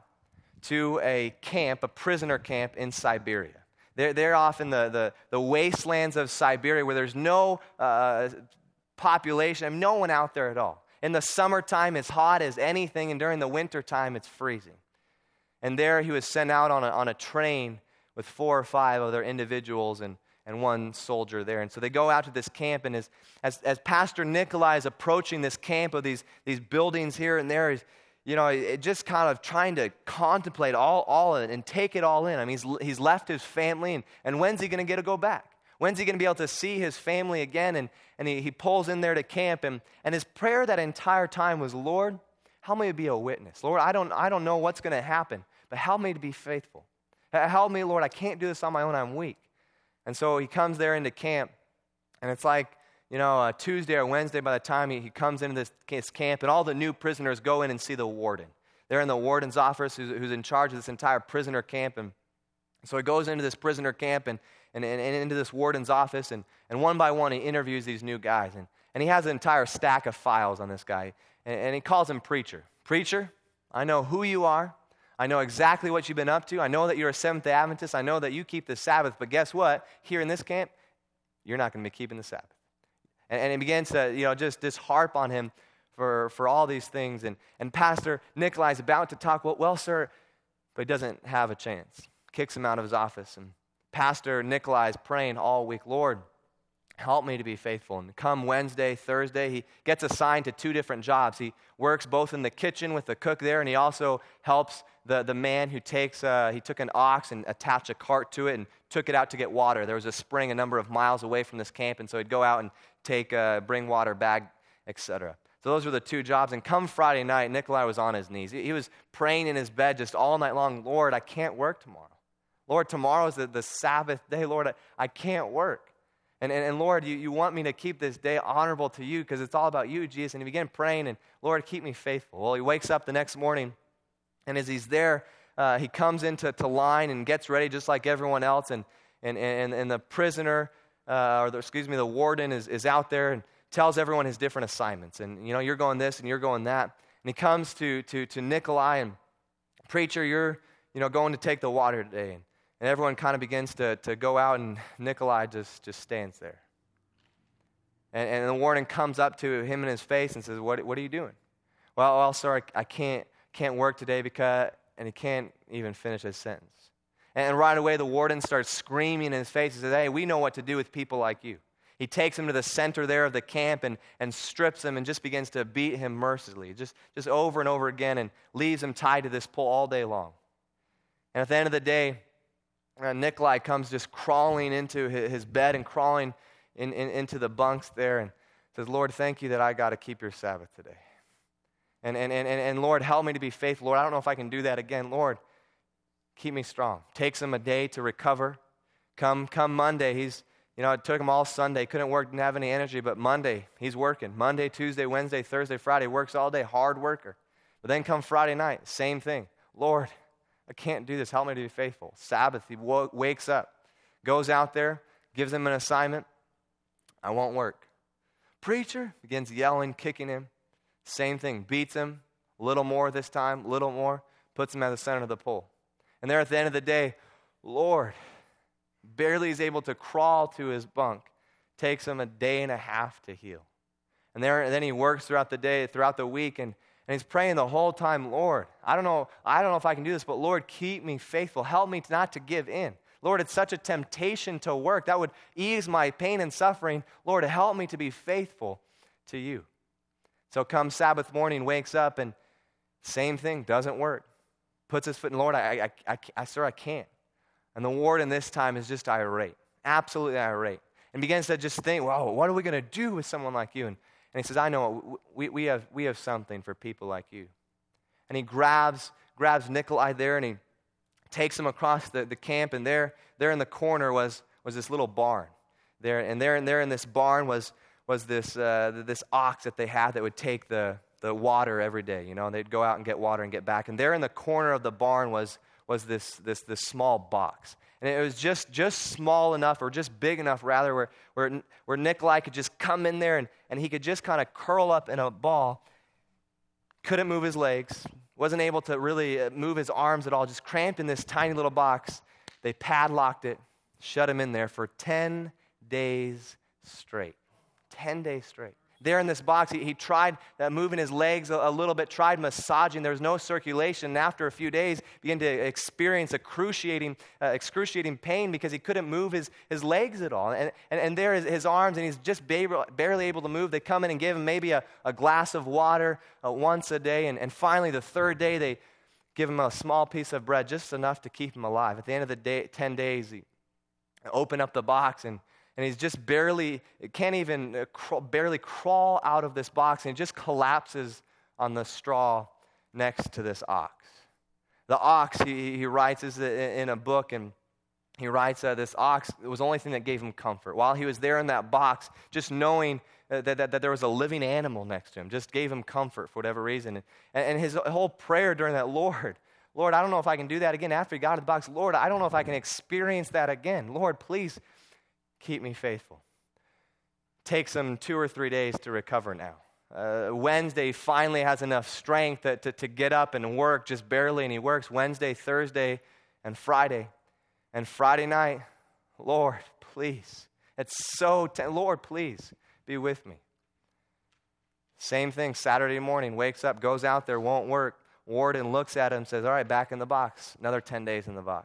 Speaker 1: to a camp, a prisoner camp in Siberia. They're, they're off in the, the, the wastelands of Siberia where there's no uh, population, I mean, no one out there at all. In the summertime, it's hot as anything, and during the wintertime, it's freezing. And there he was sent out on a, on a train with four or five other individuals and, and one soldier there. And so they go out to this camp, and as, as, as Pastor Nikolai is approaching this camp of these, these buildings here and there, he's, you know, it just kind of trying to contemplate all, all of it and take it all in. I mean, he's, he's left his family, and, and when's he going to get to go back? When's he going to be able to see his family again? And, and he, he pulls in there to camp, and, and his prayer that entire time was, Lord, help me to be a witness. Lord, I don't, I don't know what's going to happen, but help me to be faithful. Help me, Lord, I can't do this on my own, I'm weak. And so he comes there into camp, and it's like, you know, uh, Tuesday or Wednesday by the time he, he comes into this, this camp, and all the new prisoners go in and see the warden. They're in the warden's office who's, who's in charge of this entire prisoner camp. And so he goes into this prisoner camp and, and, and, and into this warden's office, and, and one by one he interviews these new guys. And, and he has an entire stack of files on this guy, and, and he calls him Preacher. Preacher, I know who you are. I know exactly what you've been up to. I know that you're a Seventh-day Adventist. I know that you keep the Sabbath. But guess what? Here in this camp, you're not going to be keeping the Sabbath. And, and he begins to, you know, just, just harp on him for, for all these things. And, and Pastor Nikolai is about to talk, well, well, sir, but he doesn't have a chance. Kicks him out of his office. And Pastor Nikolai is praying all week, Lord, help me to be faithful. And come Wednesday, Thursday, he gets assigned to two different jobs. He works both in the kitchen with the cook there, and he also helps the, the man who takes, uh, he took an ox and attached a cart to it and took it out to get water. There was a spring a number of miles away from this camp, and so he'd go out and take, uh, bring water, bag, et cetera. So those were the two jobs. And come Friday night, Nikolai was on his knees. He, he was praying in his bed just all night long, Lord, I can't work tomorrow. Lord, tomorrow's the, the Sabbath day. Lord, I, I can't work. And, and, and Lord, you, you want me to keep this day honorable to you because it's all about you, Jesus. And he began praying, and Lord, keep me faithful. Well, he wakes up the next morning, and as he's there, uh, he comes into to line and gets ready just like everyone else. And and and, and the prisoner, uh, or the, excuse me, the warden is, is out there and tells everyone his different assignments. And, you know, you're going this and you're going that. And he comes to to to Nikolai and, Preacher, you're, you know, going to take the water today. And, and everyone kind of begins to, to go out, and Nikolai just, just stands there. And, and the warden comes up to him in his face and says, what, what are you doing? Well, well, sir, I, I can't can't work today because, and he can't even finish his sentence. And right away, the warden starts screaming in his face and says, hey, we know what to do with people like you. He takes him to the center there of the camp and, and strips him and just begins to beat him mercilessly, just, just over and over again, and leaves him tied to this pole all day long. And at the end of the day, uh, Nikolai comes just crawling into his, his bed and crawling in, in, into the bunks there and says, Lord, thank you that I got to keep your Sabbath today. And, and, and, and Lord, help me to be faithful. Lord, I don't know if I can do that again. Lord, keep me strong. Takes him a day to recover. Come come Monday, he's, you know, it took him all Sunday. Couldn't work, didn't have any energy, but Monday, he's working. Monday, Tuesday, Wednesday, Thursday, Friday, works all day, hard worker. But then come Friday night, same thing. Lord, I can't do this. Help me to be faithful. Sabbath, he w- wakes up, goes out there, gives him an assignment. I won't work. Preacher begins yelling, kicking him. Same thing, beats him, a little more this time, a little more, puts him at the center of the pole. And there at the end of the day, Lord, barely is able to crawl to his bunk, takes him a day and a half to heal. And there, and then he works throughout the day, throughout the week, and, And he's praying the whole time, Lord, I don't know, I don't know if I can do this, but Lord, keep me faithful. Help me not to give in. Lord, it's such a temptation to work. That would ease my pain and suffering. Lord, help me to be faithful to you. So come Sabbath morning, wakes up, and same thing, doesn't work. Puts his foot in, Lord, I, I, I, I, sir, I can't. And the warden this time is just irate, absolutely irate, and begins to just think, whoa, what are we going to do with someone like you? And, and he says, I know, we, we, have, we have something for people like you. And he grabs, grabs Nikolai there, and he takes him across the, the camp, and there, there in the corner was, was this little barn. There, and there, and there in this barn was, was this, uh, this ox that they had that would take the, the water every day. You know, they'd go out and get water and get back. And there in the corner of the barn was, was this, this, this small box. And it was just, just small enough, or just big enough, rather, where, where, where Nikolai could just come in there, and, and he could just kind of curl up in a ball. Couldn't move his legs. Wasn't able to really move his arms at all. Just cramped in this tiny little box. They padlocked it, shut him in there for ten days straight. ten days straight. There in this box, he, he tried uh, moving his legs a, a little bit, tried massaging. There was no circulation. And after a few days, began to experience excruciating, uh, excruciating pain because he couldn't move his, his legs at all. And, and, and there is his arms, and he's just ba- barely able to move. They come in and give him maybe a, a glass of water uh, once a day. And, and finally, the third day, they give him a small piece of bread, just enough to keep him alive. At the end of the day, ten days, he opened up the box, and And he's just barely, can't even uh, crawl, barely crawl out of this box, and he just collapses on the straw next to this ox. The ox, he, he writes this in a book, and he writes uh, this ox, it was the only thing that gave him comfort. While he was there in that box, just knowing uh, that, that, that there was a living animal next to him, just gave him comfort for whatever reason. And, and his whole prayer during that, Lord, Lord, I don't know if I can do that again. After he got out of the box, Lord, I don't know if I can experience that again. Lord, please, keep me faithful. Takes him two or three days to recover now. Uh, Wednesday finally has enough strength to, to, to get up and work, just barely, and he works Wednesday, Thursday, and Friday. And Friday night, Lord, please. It's so, t- Lord, please be with me. Same thing, Saturday morning, wakes up, goes out there, won't work. Warden looks at him and says, all right, back in the box. Another ten days in the box.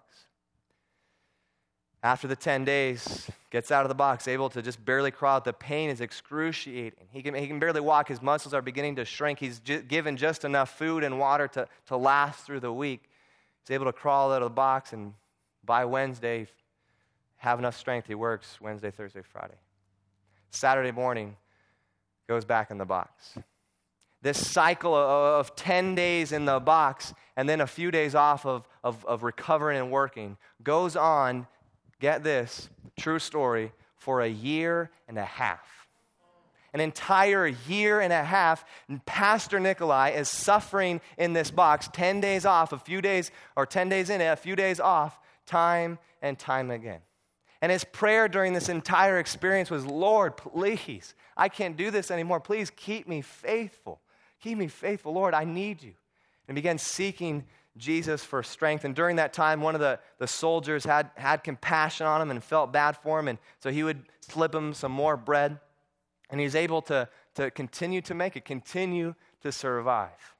Speaker 1: After the ten days, gets out of the box, able to just barely crawl out. The pain is excruciating. He can, he can barely walk. His muscles are beginning to shrink. He's j- given just enough food and water to, to last through the week. He's able to crawl out of the box, and by Wednesday, have enough strength. He works Wednesday, Thursday, Friday. Saturday morning, goes back in the box. This cycle of, of ten days in the box and then a few days off of, of, of recovering and working goes on. Get this, true story, for a year and a half. An entire year and a half, and Pastor Nikolai is suffering in this box, ten days off, a few days, or ten days in it, a few days off, time and time again. And his prayer during this entire experience was, Lord, please, I can't do this anymore. Please keep me faithful. Keep me faithful. Lord, I need you. And he began seeking Jesus for strength. And during that time, one of the, the soldiers had, had compassion on him and felt bad for him. And so he would slip him some more bread. And he was able to, to continue to make it, continue to survive.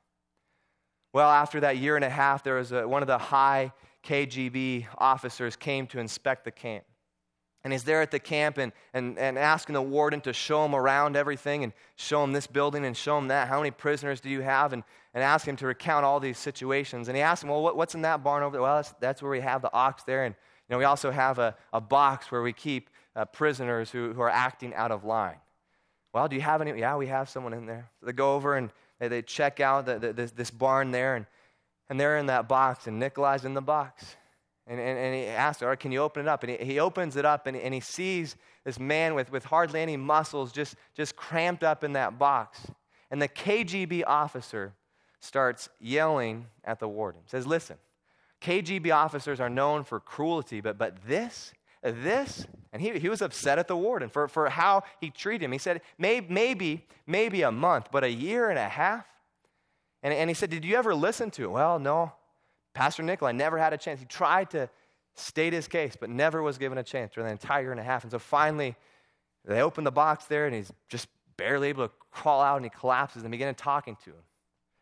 Speaker 1: Well, after that year and a half, there was a, one of the high K G B officers came to inspect the camp. And he's there at the camp and, and, and asking the warden to show him around everything and show him this building and show him that. How many prisoners do you have? And, and ask him to recount all these situations. And he asked him, well, what, what's in that barn over there? Well, that's, that's where we have the ox there. And you know, we also have a, a box where we keep uh, prisoners who, who are acting out of line. Well, do you have any? Yeah, we have someone in there. So they go over and they, they check out the, the, this, this barn there. And, and they're in that box. And Nikolai's in the box. And, and, and he asks, all right, can you open it up? And he, he opens it up, and, and he sees this man with, with hardly any muscles just, just cramped up in that box. And the K G B officer starts yelling at the warden. Says, listen, K G B officers are known for cruelty, but, but this, this, and he, he was upset at the warden for, for how he treated him. He said, maybe, maybe, maybe a month, but a year and a half? And, and he said, did you ever listen to it? Well, no. Pastor Nikolai never had a chance. He tried to state his case, but never was given a chance for the entire year and a half. And so finally, they open the box there, and he's just barely able to crawl out, and he collapses and begin talking to him.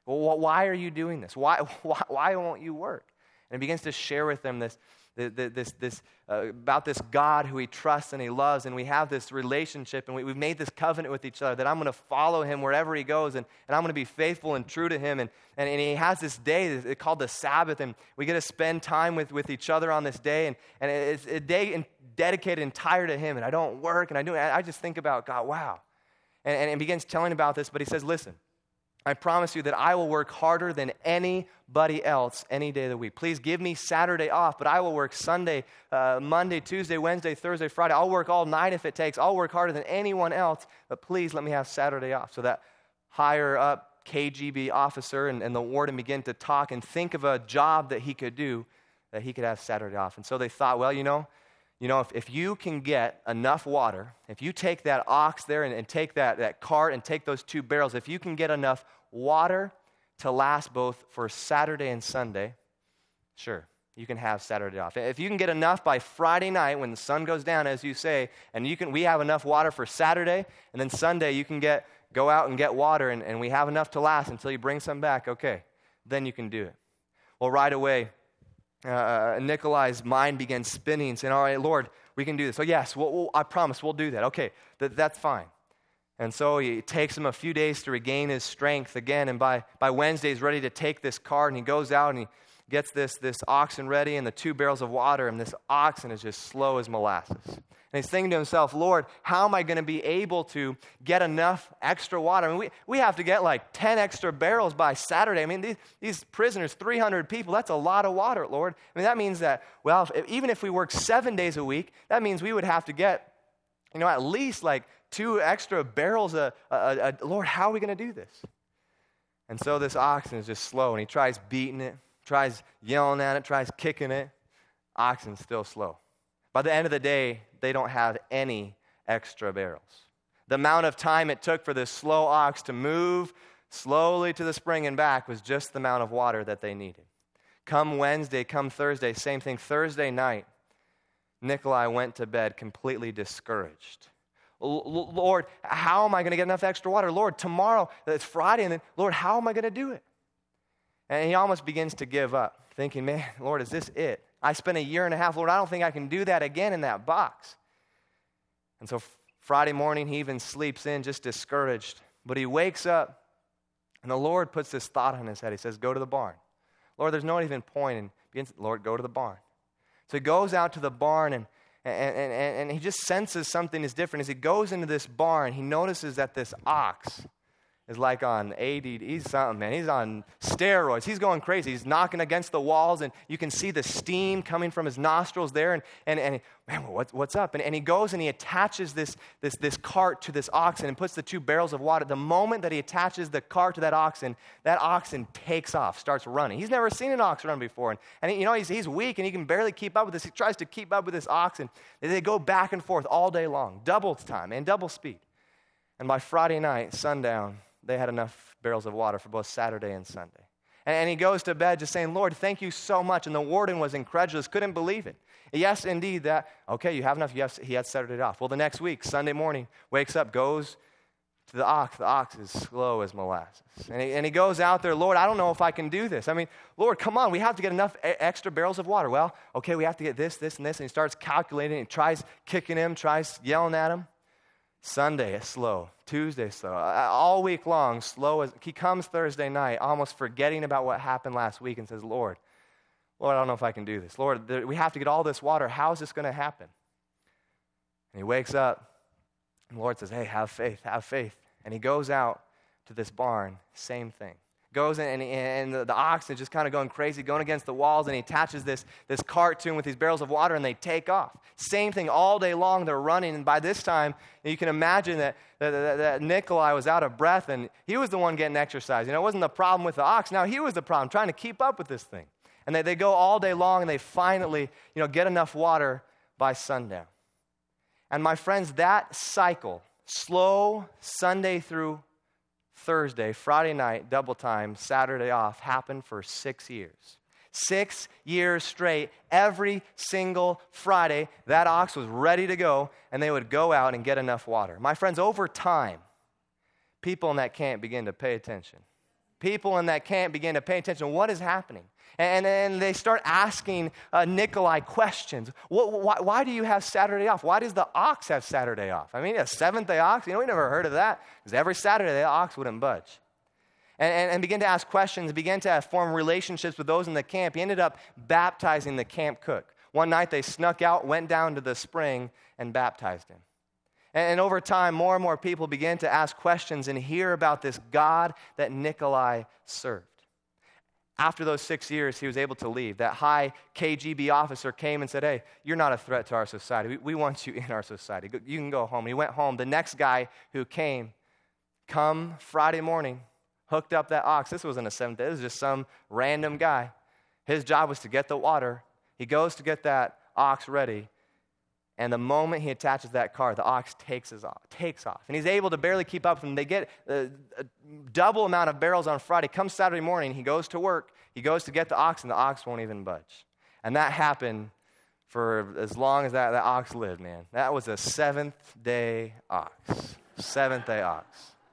Speaker 1: Well, why are you doing this? Why, why, why won't you work? And he begins to share with them this, this, this uh, about this God who he trusts and he loves, and we have this relationship, and we, we've made this covenant with each other that I'm going to follow him wherever he goes, and, and I'm going to be faithful and true to him. And, and, and he has this day called the Sabbath, and we get to spend time with, with each other on this day, and, and it's a day in, dedicated entire to him, and I don't work, and I do. I just think about God, wow. And, and he begins telling about this, but he says, listen, I promise you that I will work harder than anybody else any day of the week. Please give me Saturday off, but I will work Sunday, uh, Monday, Tuesday, Wednesday, Thursday, Friday. I'll work all night if it takes. I'll work harder than anyone else, but please let me have Saturday off. So that higher up K G B officer and, and the warden began to talk and think of a job that he could do that he could have Saturday off. And so they thought, well, you know, You know, if, if you can get enough water, if you take that ox there and, and take that, that cart and take those two barrels, if you can get enough water to last both for Saturday and Sunday, sure, you can have Saturday off. If you can get enough by Friday night when the sun goes down, as you say, and you can, we have enough water for Saturday, and then Sunday you can get go out and get water, and, and we have enough to last until you bring some back, okay, then you can do it. Well, right away, Uh, Nikolai's mind began spinning, saying, all right, Lord, we can do this. So yes, we'll, we'll, I promise we'll do that. Okay, that, that's fine. And so he takes him a few days to regain his strength again, and by, by Wednesday he's ready to take this cart, and he goes out and he gets this, this oxen ready and the two barrels of water, and this oxen is just slow as molasses. And he's thinking to himself, Lord, how am I going to be able to get enough extra water? I mean, we, we have to get like ten extra barrels by Saturday. I mean, these, these prisoners, three hundred people, that's a lot of water, Lord. I mean, that means that, well, if, even if we work seven days a week, that means we would have to get, you know, at least like two extra barrels. A, a, a, a, Lord, how are we going to do this? And so this oxen is just slow, and he tries beating it, tries yelling at it, tries kicking it. Oxen's still slow. By the end of the day, they don't have any extra barrels. The amount of time it took for this slow ox to move slowly to the spring and back was just the amount of water that they needed. Come Wednesday, come Thursday, same thing. Thursday night, Nikolai went to bed completely discouraged. Lord, how am I going to get enough extra water? Lord, tomorrow, it's Friday, and then, Lord, how am I going to do it? And he almost begins to give up, thinking, man, Lord, is this it? I spent a year and a half, Lord, I don't think I can do that again in that box. And so Friday morning, he even sleeps in just discouraged. But he wakes up, and the Lord puts this thought on his head. He says, go to the barn. Lord, there's no even point. And begins, Lord, go to the barn. So he goes out to the barn, and, and, and, and he just senses something is different. As he goes into this barn, he notices that this ox is like on A D D. He's something, man. He's on steroids. He's going crazy. He's knocking against the walls, and you can see the steam coming from his nostrils there. And, and, and man, what's, what's up? And, and he goes and he attaches this, this, this cart to this oxen and puts the two barrels of water. The moment that he attaches the cart to that oxen, that oxen takes off, starts running. He's never seen an ox run before. And, and he, you know, he's, he's weak, and he can barely keep up with this. He tries to keep up with this oxen. They go back and forth all day long, double time and double speed. And by Friday night, sundown, they had enough barrels of water for both Saturday and Sunday. And, and he goes to bed just saying, Lord, thank you so much. And the warden was incredulous, couldn't believe it. Yes, indeed, that, okay, you have enough. You have, he had Saturday off. Well, the next week, Sunday morning, wakes up, goes to the ox. The ox is slow as molasses. And he, and he goes out there, Lord, I don't know if I can do this. I mean, Lord, come on, we have to get enough e- extra barrels of water. Well, okay, we have to get this, this, and this. And he starts calculating. He tries kicking him, tries yelling at him. Sunday is slow. Tuesday is slow. All week long, slow as he comes Thursday night, almost forgetting about what happened last week, and says, Lord, Lord, I don't know if I can do this. Lord, there, we have to get all this water. How is this going to happen? And he wakes up, and the Lord says, hey, have faith, have faith. And he goes out to this barn, same thing. Goes in, and, and the, the ox is just kind of going crazy, going against the walls, and he attaches this, this cart to him with these barrels of water, and they take off. Same thing all day long, they're running, and by this time, you can imagine that, that, that, that Nikolai was out of breath, and he was the one getting exercise. You know, it wasn't the problem with the ox. Now he was the problem, trying to keep up with this thing. And they, they go all day long, and they finally, you know, get enough water by sundown. And my friends, that cycle, slow Sunday through Thursday, Friday night, double time, Saturday off, happened for six years. Six years straight, every single Friday, that ox was ready to go, and they would go out and get enough water. My friends, over time, people in that camp begin to pay attention. People in that camp began to pay attention. What is happening? And then they start asking uh, Nikolai questions. What, why, why do you have Saturday off? Why does the ox have Saturday off? I mean, a seventh-day ox? You know, we never heard of that. Because every Saturday, the ox wouldn't budge. And, and, and began to ask questions, began to form relationships with those in the camp. He ended up baptizing the camp cook. One night, they snuck out, went down to the spring, and baptized him. And, and over time, more and more people began to ask questions and hear about this God that Nikolai served. After those six years, he was able to leave. That high K G B officer came and said, hey, you're not a threat to our society. We, we want you in our society. You can go home. And he went home. The next guy who came, come Friday morning, hooked up that ox. This wasn't a seventh day. This was just some random guy. His job was to get the water. He goes to get that ox ready. And the moment he attaches that car, the ox takes, his off, takes off. And he's able to barely keep up with him. They get a, a double amount of barrels on Friday. Comes Saturday morning, he goes to work. He goes to get the ox, and the ox won't even budge. And that happened for as long as that, that ox lived, man. That was a seventh-day ox. Seventh-day ox.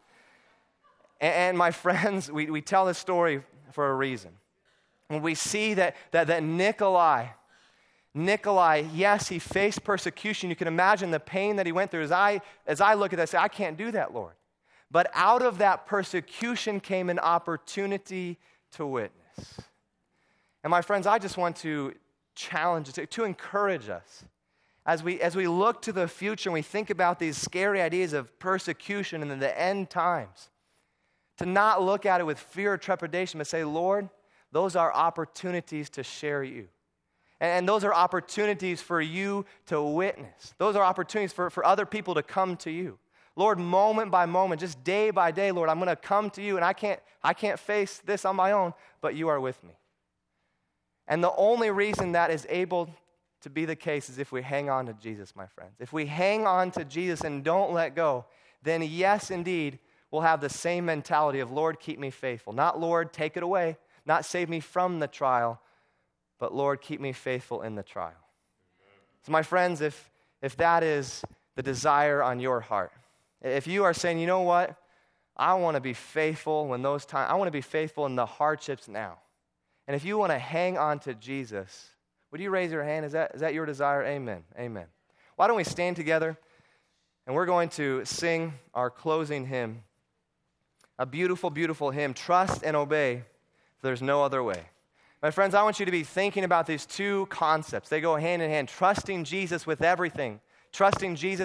Speaker 1: And, and my friends, we, we tell this story for a reason. When we see that, that, that Nikolai... Nikolai, yes, he faced persecution. You can imagine the pain that he went through. As I, as I look at that, I say, I can't do that, Lord. But out of that persecution came an opportunity to witness. And my friends, I just want to challenge, to, to encourage us. As we, as we look to the future and we think about these scary ideas of persecution and the end times, to not look at it with fear or trepidation, but say, Lord, those are opportunities to share you. And those are opportunities for you to witness. Those are opportunities for, for other people to come to you. Lord, moment by moment, just day by day, Lord, I'm going to come to you, and I can't, I can't face this on my own, but you are with me. And the only reason that is able to be the case is if we hang on to Jesus, my friends. If we hang on to Jesus and don't let go, then yes, indeed, we'll have the same mentality of, Lord, keep me faithful. Not, Lord, take it away. Not save me from the trial, but Lord, keep me faithful in the trial. Amen. So my friends, if, if that is the desire on your heart, if you are saying, you know what, I want to be faithful when those times, I want to be faithful in the hardships now. And if you want to hang on to Jesus, would you raise your hand? Is that, is that your desire? Amen. Amen. Why don't we stand together, and we're going to sing our closing hymn, a beautiful, beautiful hymn, Trust and Obey, for there's no other way. My friends, I want you to be thinking about these two concepts. They go hand in hand. Trusting Jesus with everything. Trusting Jesus